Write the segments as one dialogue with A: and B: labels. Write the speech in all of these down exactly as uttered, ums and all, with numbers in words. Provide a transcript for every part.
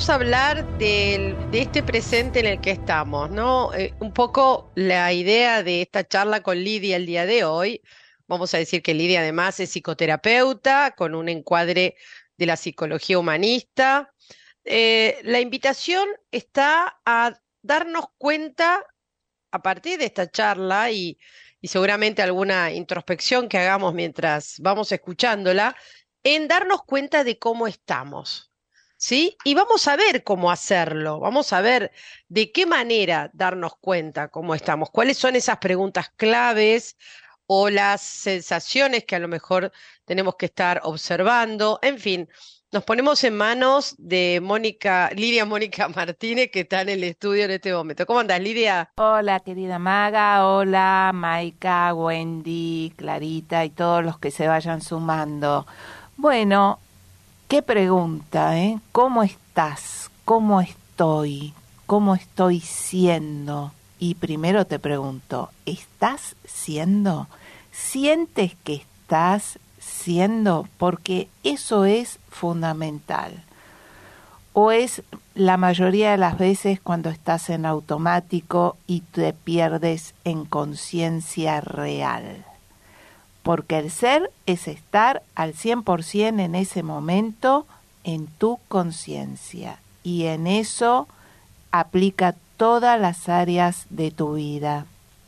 A: a hablar del- de este presente en el que estamos, ¿no? Eh, un poco la idea de esta charla con Lidia el día de hoy. Vamos a decir que Lidia además es psicoterapeuta con un encuadre de la psicología humanista. Eh, la invitación está a darnos cuenta a partir de esta charla y, y seguramente alguna introspección que hagamos mientras vamos escuchándola, en darnos cuenta de cómo estamos, ¿sí? Y vamos a ver cómo hacerlo, vamos a ver de qué manera darnos cuenta cómo estamos, cuáles son esas preguntas claves o las sensaciones que a lo mejor tenemos que estar observando, en fin. Nos ponemos en manos de Mónica, Lidia Mónica Martínez, que está en el estudio en este momento. ¿Cómo andás, Lidia?
B: Hola, querida Maga, hola, Maika, Wendy, Clarita y todos los que se vayan sumando. Bueno, qué pregunta, ¿eh? ¿Cómo estás? ¿Cómo estoy? ¿Cómo estoy siendo? Y primero te pregunto, ¿estás siendo? ¿Sientes que estás siendo? Porque eso es fundamental. ¿O es la mayoría de las veces cuando estás en automático y te pierdes en conciencia real? Porque el ser es estar al cien por ciento en ese momento en tu conciencia. Y en eso aplica todas las áreas de tu vida.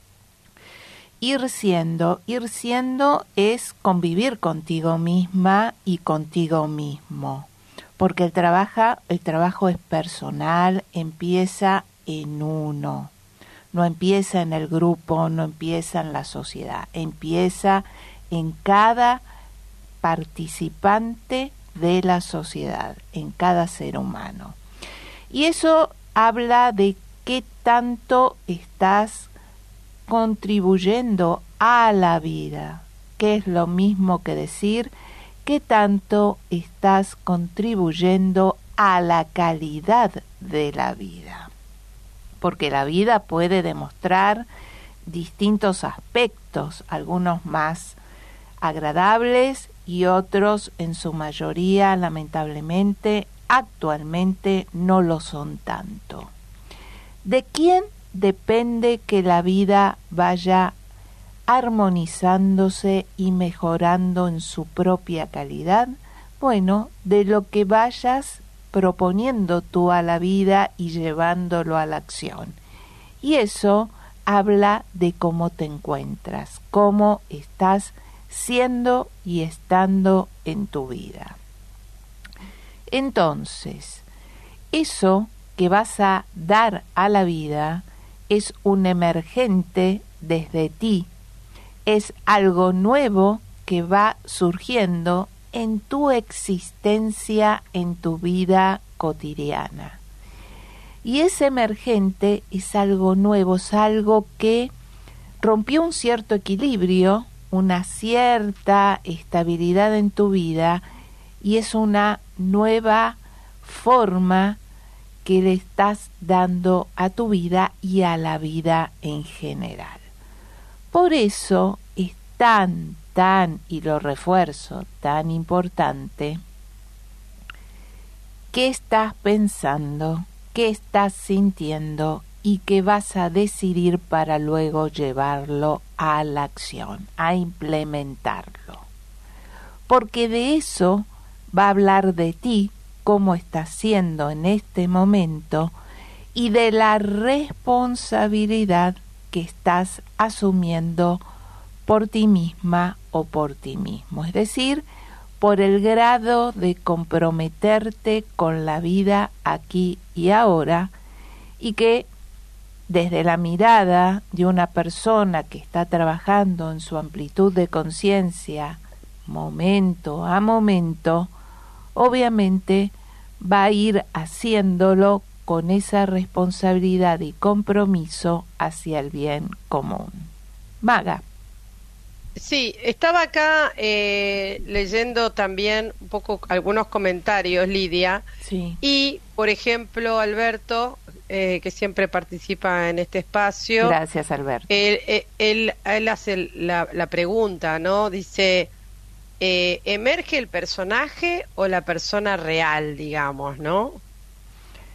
B: Ir siendo, ir siendo es convivir contigo misma y contigo mismo. Porque el, trabaja, el trabajo es personal, empieza en uno, no empieza en el grupo, no empieza en la sociedad, empieza en cada participante de la sociedad, en cada ser humano. Y eso habla de qué tanto estás contribuyendo a la vida, que es lo mismo que decir qué tanto estás contribuyendo a la calidad de la vida. Porque la vida puede demostrar distintos aspectos, algunos más agradables y otros en su mayoría, lamentablemente, actualmente no lo son tanto. ¿De quién depende que la vida vaya armonizándose y mejorando en su propia calidad? Bueno, de lo que vayas proponiendo tú a la vida y llevándolo a la acción. Y eso habla de cómo te encuentras, cómo estás siendo y estando en tu vida. Entonces, eso que vas a dar a la vida es un emergente desde ti. Es algo nuevo que va surgiendo en tu existencia, en tu vida cotidiana. Y ese emergente es algo nuevo, es algo que rompió un cierto equilibrio, una cierta estabilidad en tu vida y es una nueva forma que le estás dando a tu vida y a la vida en general. Por eso es tan, tan, y lo refuerzo, tan importante, qué estás pensando, qué estás sintiendo y qué vas a decidir para luego llevarlo a la acción, a implementarlo. Porque de eso va a hablar de ti, cómo estás siendo en este momento y de la responsabilidad que estás asumiendo por ti misma o por ti mismo, es decir, por el grado de comprometerte con la vida aquí y ahora y que desde la mirada de una persona que está trabajando en su amplitud de conciencia momento a momento, obviamente va a ir haciéndolo con esa responsabilidad y compromiso hacia el bien común. Maga.
A: Sí, estaba acá eh, leyendo también un poco algunos comentarios, Lidia,
B: Sí.
A: y por ejemplo Alberto, eh, que siempre participa en este espacio,
B: Gracias, Alberto.
A: él, él, él, él hace la, la pregunta, ¿no? Dice, eh, ¿emerge el personaje o la persona real, digamos, ¿no?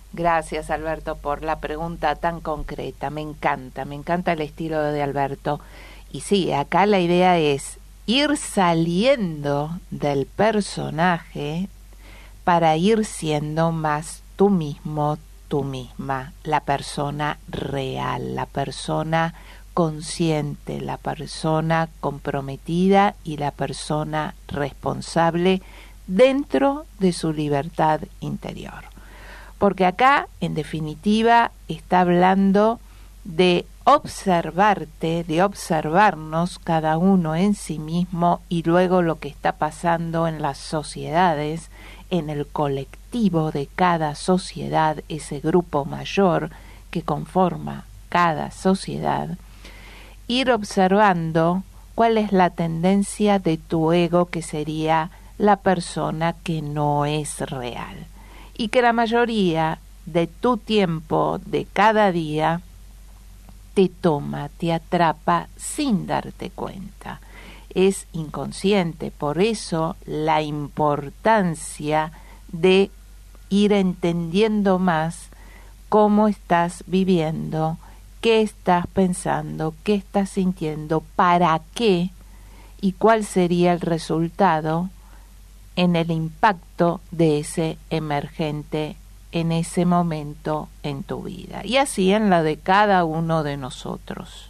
B: Gracias, Alberto, por la pregunta tan concreta. Me encanta, me encanta el estilo de Alberto. Y sí, acá la idea es ir saliendo del personaje para ir siendo más tú mismo, tú misma, la persona real, la persona consciente, la persona comprometida y la persona responsable dentro de su libertad interior. Porque acá, en definitiva, está hablando de observarte, de observarnos cada uno en sí mismo y luego lo que está pasando en las sociedades, en el colectivo de cada sociedad, ese grupo mayor que conforma cada sociedad, ir observando cuál es la tendencia de tu ego, que sería la persona que no es real, y que la mayoría de tu tiempo, de cada día, te toma, te atrapa sin darte cuenta. Es inconsciente, por eso la importancia de ir entendiendo más cómo estás viviendo, qué estás pensando, qué estás sintiendo, para qué y cuál sería el resultado en el impacto de ese emergente en ese momento en tu vida, y así en la de cada uno de nosotros.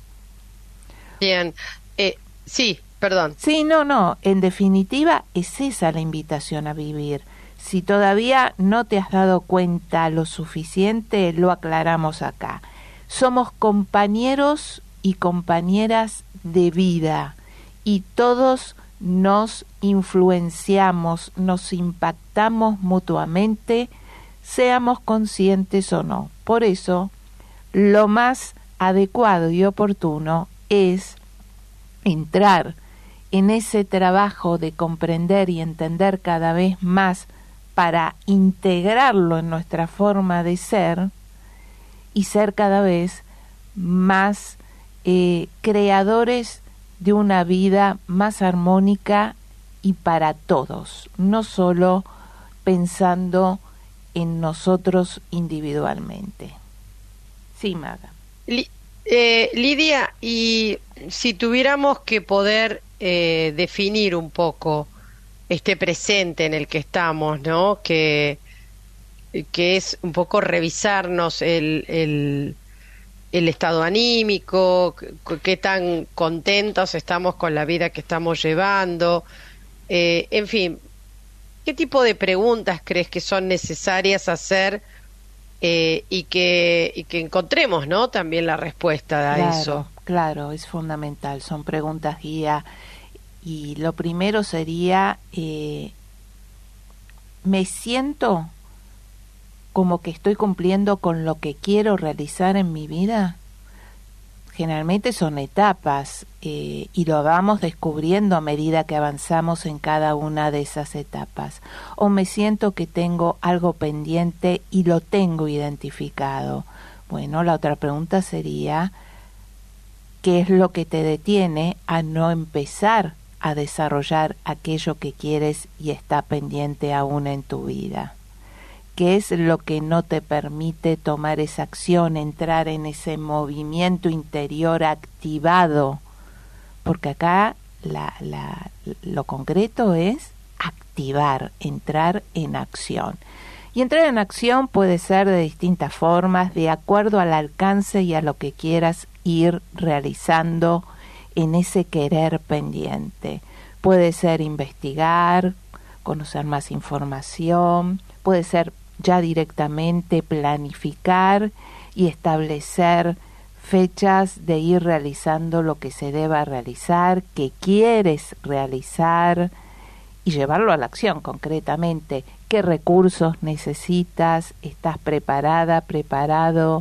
A: Bien, eh, sí, perdón.
B: Sí, no, no, en definitiva es esa la invitación a vivir. Si todavía no te has dado cuenta lo suficiente, lo aclaramos acá. Somos compañeros y compañeras de vida y todos nos influenciamos, nos impactamos mutuamente, seamos conscientes o no. Por eso, lo más adecuado y oportuno es entrar en ese trabajo de comprender y entender cada vez más para integrarlo en nuestra forma de ser y ser cada vez más eh, creadores de una vida más armónica y para todos, no solo pensando en nosotros individualmente. Sí, Maga.
A: Li- eh, Lidia, y si tuviéramos que poder eh, definir un poco este presente en el que estamos, ¿no? Que, que es un poco revisarnos el, el, el estado anímico, qué qué tan contentos estamos con la vida que estamos llevando, eh, en fin, ¿qué tipo de preguntas crees que son necesarias hacer eh, y que y que encontremos, ¿no? También la respuesta a
B: Claro,
A: eso.
B: claro, es fundamental, son preguntas guía. Y lo primero sería, eh, ¿me siento como que estoy cumpliendo con lo que quiero realizar en mi vida? Generalmente son etapas eh, y lo vamos descubriendo a medida que avanzamos en cada una de esas etapas. O me siento que tengo algo pendiente y lo tengo identificado. Bueno, la otra pregunta sería, ¿qué es lo que te detiene a no empezar a desarrollar aquello que quieres y está pendiente aún en tu vida? ¿Qué es lo que no te permite tomar esa acción, entrar en ese movimiento interior activado? Porque acá la, la, lo concreto es activar, entrar en acción. Y entrar en acción puede ser de distintas formas, de acuerdo al alcance y a lo que quieras ir realizando en ese querer pendiente. Puede ser investigar, conocer más información, puede ser ya directamente planificar y establecer fechas de ir realizando lo que se deba realizar, que quieres realizar y llevarlo a la acción concretamente. ¿Qué recursos necesitas? ¿Estás preparada, preparado?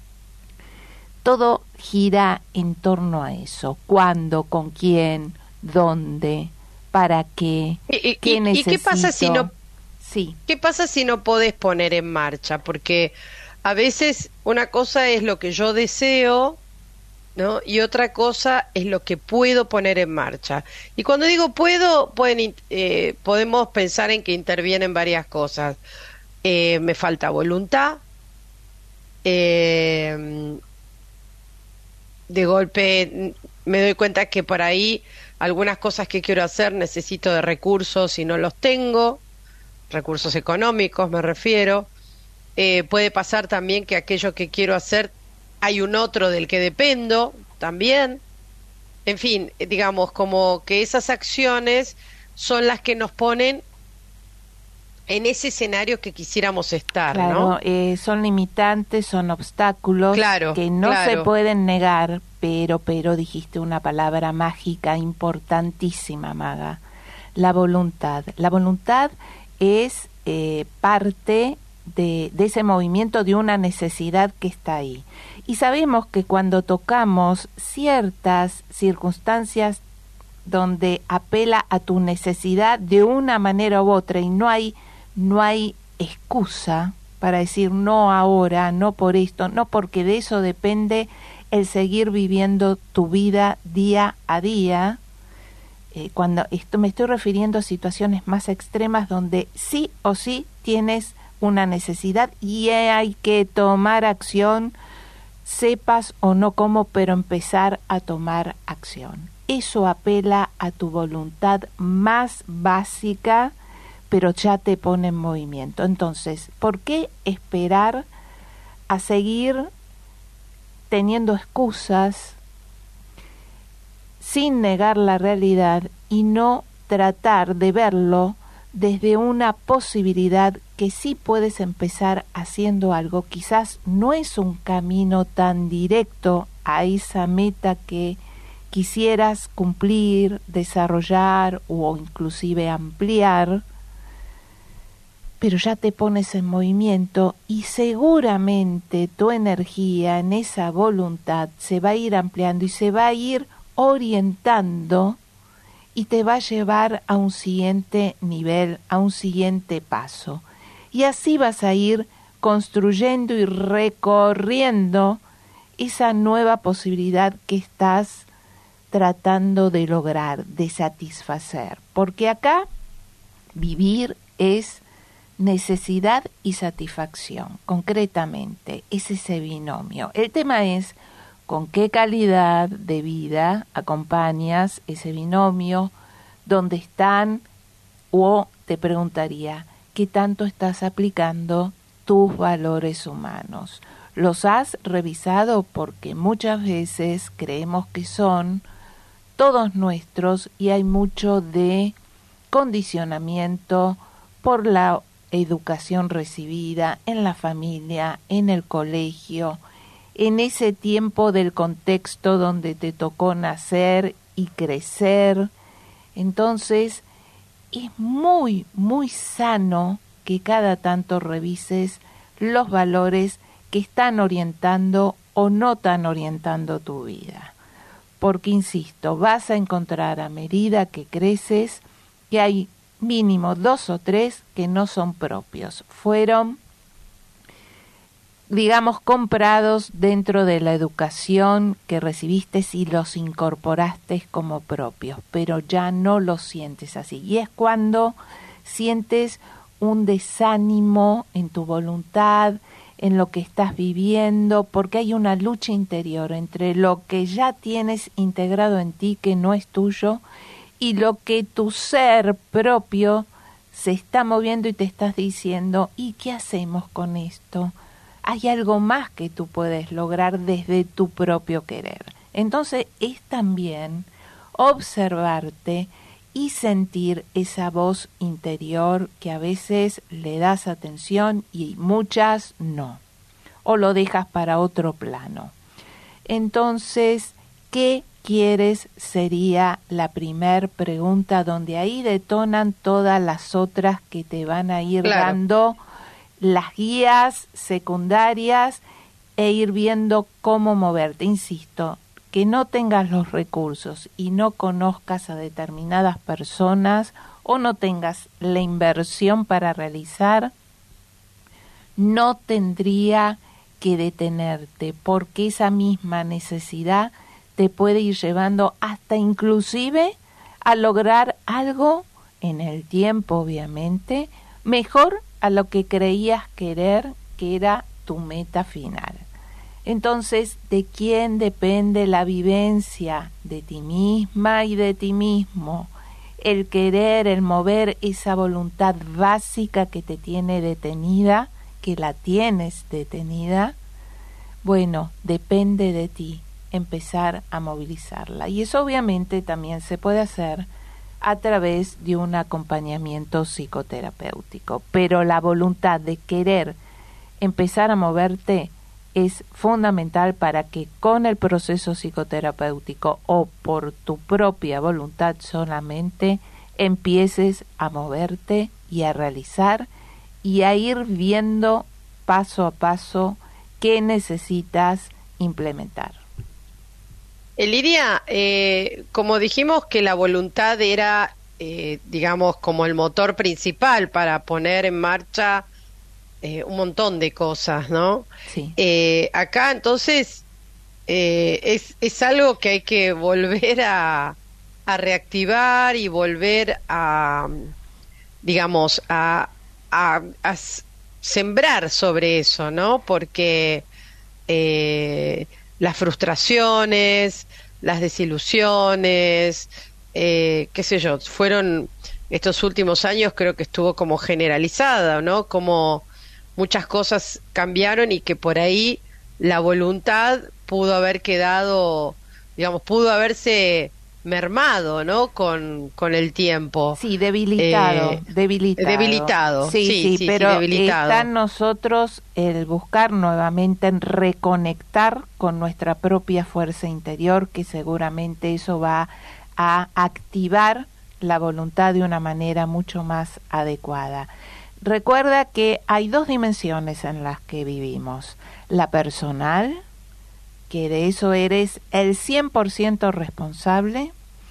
B: Todo gira en torno a eso. ¿Cuándo? ¿Con quién? ¿Dónde? ¿Para qué?
A: ¿Y,
B: ¿Qué
A: y,
B: necesito?
A: y qué pasa si no
B: Sí.
A: qué pasa si no podés poner en marcha? Porque a veces una cosa es lo que yo deseo, ¿no? Y otra cosa es lo que puedo poner en marcha. Y cuando digo puedo, pueden, in- eh, podemos pensar en que intervienen varias cosas. eh, me falta voluntad, eh, de golpe me doy cuenta que por ahí algunas cosas que quiero hacer necesito de recursos y no los tengo, recursos económicos me refiero. Eh, puede pasar también que aquello que quiero hacer hay un otro del que dependo también. En fin, eh, digamos como que esas acciones son las que nos ponen en ese escenario que quisiéramos estar,
B: Claro,
A: ¿no?
B: eh, son limitantes, son obstáculos
A: Claro,
B: que no se
A: claro.
B: pueden negar, pero, pero dijiste una palabra mágica importantísima, Maga, la voluntad. La voluntad es eh, parte de, de ese movimiento, de una necesidad que está ahí. Y sabemos que cuando tocamos ciertas circunstancias donde apela a tu necesidad de una manera u otra y no hay, no hay excusa para decir no ahora, no por esto, no, porque de eso depende el seguir viviendo tu vida día a día. Eh, cuando esto me estoy refiriendo a situaciones más extremas donde sí o sí tienes una necesidad y hay que tomar acción, sepas o no cómo, pero empezar a tomar acción. Eso apela a tu voluntad más básica, pero ya te pone en movimiento. Entonces, ¿por qué esperar a seguir teniendo excusas sin negar la realidad y no tratar de verlo desde una posibilidad que sí puedes empezar haciendo algo? Quizás no es un camino tan directo a esa meta que quisieras cumplir, desarrollar o inclusive ampliar, pero ya te pones en movimiento y seguramente tu energía en esa voluntad se va a ir ampliando y se va a ir orientando y te va a llevar a un siguiente nivel, a un siguiente paso. Y así vas a ir construyendo y recorriendo esa nueva posibilidad que estás tratando de lograr, de satisfacer. Porque acá vivir es necesidad y satisfacción, concretamente, es ese binomio. El tema es con qué calidad de vida acompañas ese binomio, dónde están, o te preguntaría, ¿qué tanto estás aplicando tus valores humanos? ¿Los has revisado? Porque muchas veces creemos que son todos nuestros y hay mucho de condicionamiento por la educación recibida en la familia, en el colegio, en ese tiempo del contexto donde te tocó nacer y crecer. Entonces, es muy, muy sano que cada tanto revises los valores que están orientando o no están orientando tu vida. Porque, insisto, vas a encontrar a medida que creces que hay mínimo dos o tres que no son propios. Fueron, digamos, comprados dentro de la educación que recibiste y los incorporaste como propios, pero ya no los sientes así. Y es cuando sientes un desánimo en tu voluntad, en lo que estás viviendo, porque hay una lucha interior entre lo que ya tienes integrado en ti, que no es tuyo, y lo que tu ser propio se está moviendo y te estás diciendo, ¿y qué hacemos con esto? Hay algo más que tú puedes lograr desde tu propio querer. Entonces es también observarte y sentir esa voz interior que a veces le das atención y muchas no, o lo dejas para otro plano. Entonces, ¿qué quieres? Sería la primer pregunta, donde ahí detonan todas las otras que te van a ir
A: Claro.
B: dando las guías secundarias e ir viendo cómo moverte. Insisto, que no tengas los recursos y no conozcas a determinadas personas o no tengas la inversión para realizar, no tendría que detenerte, porque esa misma necesidad te puede ir llevando hasta inclusive a lograr algo en el tiempo, obviamente, mejor a lo que creías querer, que era tu meta final. Entonces, ¿de quién depende la vivencia? De ti misma y de ti mismo. El querer, el mover esa voluntad básica que te tiene detenida, que la tienes detenida, bueno, depende de ti empezar a movilizarla. Y eso obviamente también se puede hacer a través de un acompañamiento psicoterapéutico. Pero la voluntad de querer empezar a moverte es fundamental para que con el proceso psicoterapéutico o por tu propia voluntad solamente empieces a moverte y a realizar y a ir viendo paso a paso qué necesitas implementar.
A: Lidia, eh, como dijimos que la voluntad era, eh, digamos, como el motor principal para poner en marcha eh, un montón de cosas, ¿no?
B: Sí.
A: Eh, acá entonces eh, es, es algo que hay que volver a, a reactivar y volver a, digamos, a, a, a sembrar sobre eso, ¿no? Porque eh, las frustraciones, las desilusiones, eh, qué sé yo, fueron estos últimos años, creo que estuvo como generalizada, ¿no? Como muchas cosas cambiaron y que por ahí la voluntad pudo haber quedado, digamos, pudo haberse mermado, ¿no? Con, con el tiempo.
B: Sí, debilitado,
A: Eh,
B: debilitado.
A: Debilitado,
B: Sí,
A: sí,
B: sí,
A: sí,
B: pero
A: sí, debilitado.
B: está en nosotros el buscar nuevamente en reconectar con nuestra propia fuerza interior, que seguramente eso va a activar la voluntad de una manera mucho más adecuada. Recuerda que hay dos dimensiones en las que vivimos. La personal, que de eso eres el cien por ciento responsable,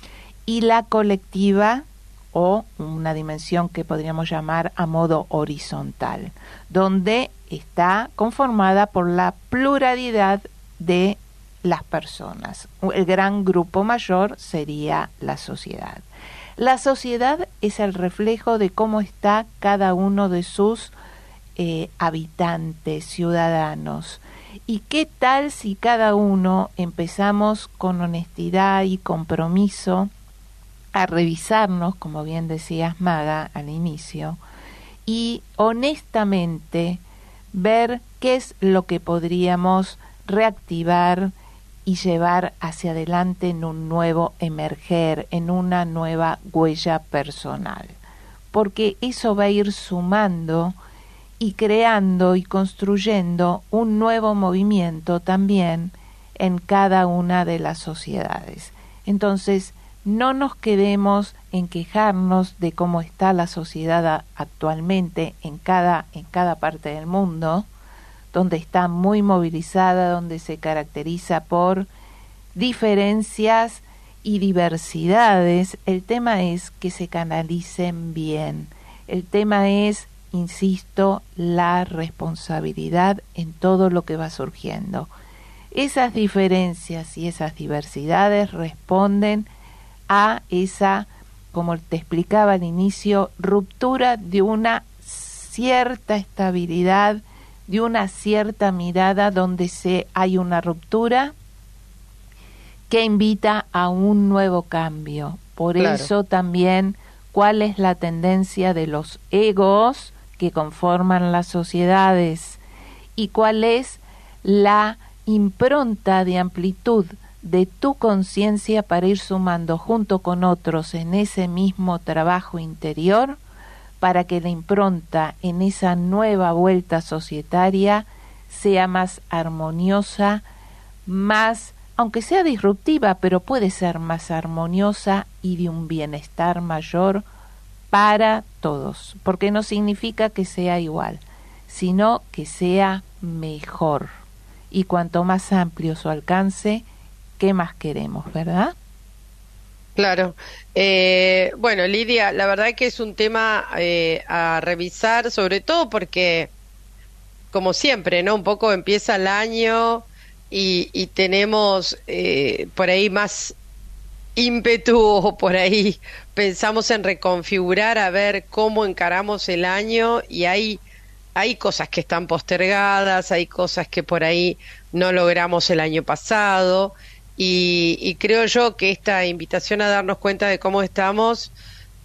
B: y la colectiva, o una dimensión que podríamos llamar a modo horizontal, donde está conformada por la pluralidad de las personas. El gran grupo mayor sería la sociedad. La sociedad es el reflejo de cómo está cada uno de sus eh, habitantes, ciudadanos. ¿Y qué tal si cada uno empezamos con honestidad y compromiso a revisarnos, como bien decías, Maga, al inicio, y honestamente ver qué es lo que podríamos reactivar y llevar hacia adelante en un nuevo emerger, en una nueva huella personal? Porque eso va a ir sumando y creando y construyendo un nuevo movimiento también en cada una de las sociedades. Entonces, no nos quedemos en quejarnos de cómo está la sociedad actualmente en cada, en cada parte del mundo, donde está muy movilizada, donde se caracteriza por diferencias y diversidades. El tema es que se canalicen bien. El tema es, insisto, la responsabilidad en todo lo que va surgiendo. Esas diferencias y esas diversidades responden a esa, como te explicaba al inicio, ruptura de una cierta estabilidad, de una cierta mirada donde se hay una ruptura que invita a un nuevo cambio. Por
A: Claro.
B: eso también, ¿cuál es la tendencia de los egos que conforman las sociedades? ¿Y cuál es la impronta de amplitud de tu conciencia para ir sumando junto con otros en ese mismo trabajo interior, para que la impronta en esa nueva vuelta societaria sea más armoniosa, más, aunque sea disruptiva, pero puede ser más armoniosa y de un bienestar mayor para todos? Porque no significa que sea igual, sino que sea mejor. Y cuanto más amplio su alcance, ¿qué más queremos, verdad?
A: Claro. Eh, bueno, Lidia, la verdad que es un tema eh, a revisar, sobre todo porque, como siempre, ¿no? Un poco empieza el año y, y tenemos eh, por ahí más ímpetu o por ahí pensamos en reconfigurar a ver cómo encaramos el año y hay, hay cosas que están postergadas, hay cosas que por ahí no logramos el año pasado y, y creo yo que esta invitación a darnos cuenta de cómo estamos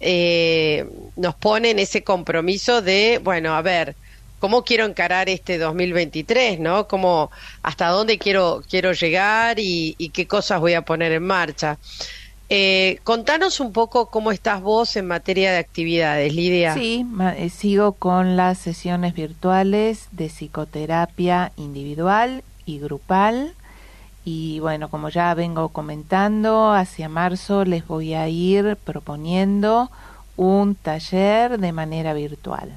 A: eh, nos pone en ese compromiso de, bueno, a ver, ¿cómo quiero encarar este dos mil veintitrés, no? ¿Cómo, hasta dónde quiero, quiero llegar y, y qué cosas voy a poner en marcha? Eh, contanos un poco cómo estás vos en materia de actividades, Lidia.
B: Sí, ma- eh, sigo con las sesiones virtuales de psicoterapia individual y grupal. Y bueno, como ya vengo comentando, hacia marzo les voy a ir proponiendo un taller de manera virtual.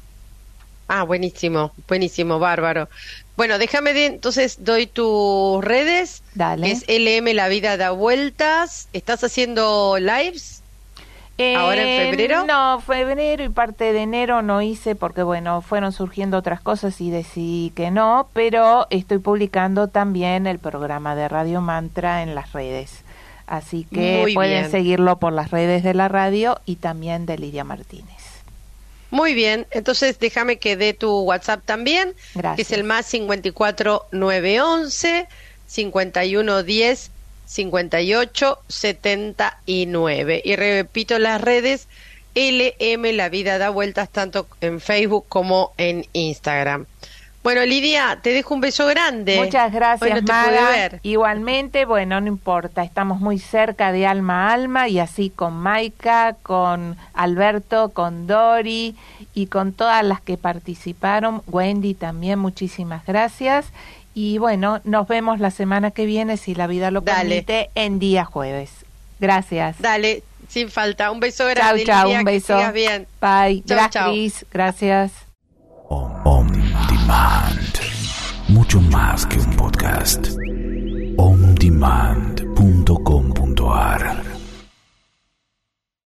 A: Ah, buenísimo, buenísimo, bárbaro. Bueno, déjame de, entonces doy tus redes,
B: Dale.
A: que es L M La Vida Da Vueltas. ¿Estás haciendo lives
B: Eh,
A: ahora en febrero?
B: No, febrero y parte de enero no hice porque, bueno, fueron surgiendo otras cosas y decidí que no, pero estoy publicando también el programa de Radio Mantra en las redes. Así que
A: Muy
B: pueden
A: bien.
B: seguirlo por las redes de la radio y también de Lidia Martínez.
A: Muy bien, entonces déjame que dé tu WhatsApp también,
B: Gracias.
A: que es el más cincuenta y cuatro nueve once cincuenta y uno diez cincuenta y ocho setenta y nueve. Y repito las redes, L M La Vida Da Vueltas, tanto en Facebook como en Instagram. Bueno, Lidia, te dejo un beso grande.
B: Muchas gracias,
A: Hoy no te
B: Maga.
A: pude ver.
B: Igualmente, bueno, no importa, estamos muy cerca de alma a alma y así con Maika, con Alberto, con Dori y con todas las que participaron. Wendy también, muchísimas gracias. Y bueno, nos vemos la semana que viene, si la vida lo
A: Dale.
B: permite, en día jueves. Gracias.
A: Dale, sin falta. Un beso
B: Chau,
A: grande,
B: chau,
A: Lidia,
B: un
A: que
B: beso.
A: sigas bien.
B: Bye.
A: Chau,
B: Gracias,
A: chau.
B: Cris. Gracias.
C: On, on demand. Mucho más que un podcast. on demand punto com punto a r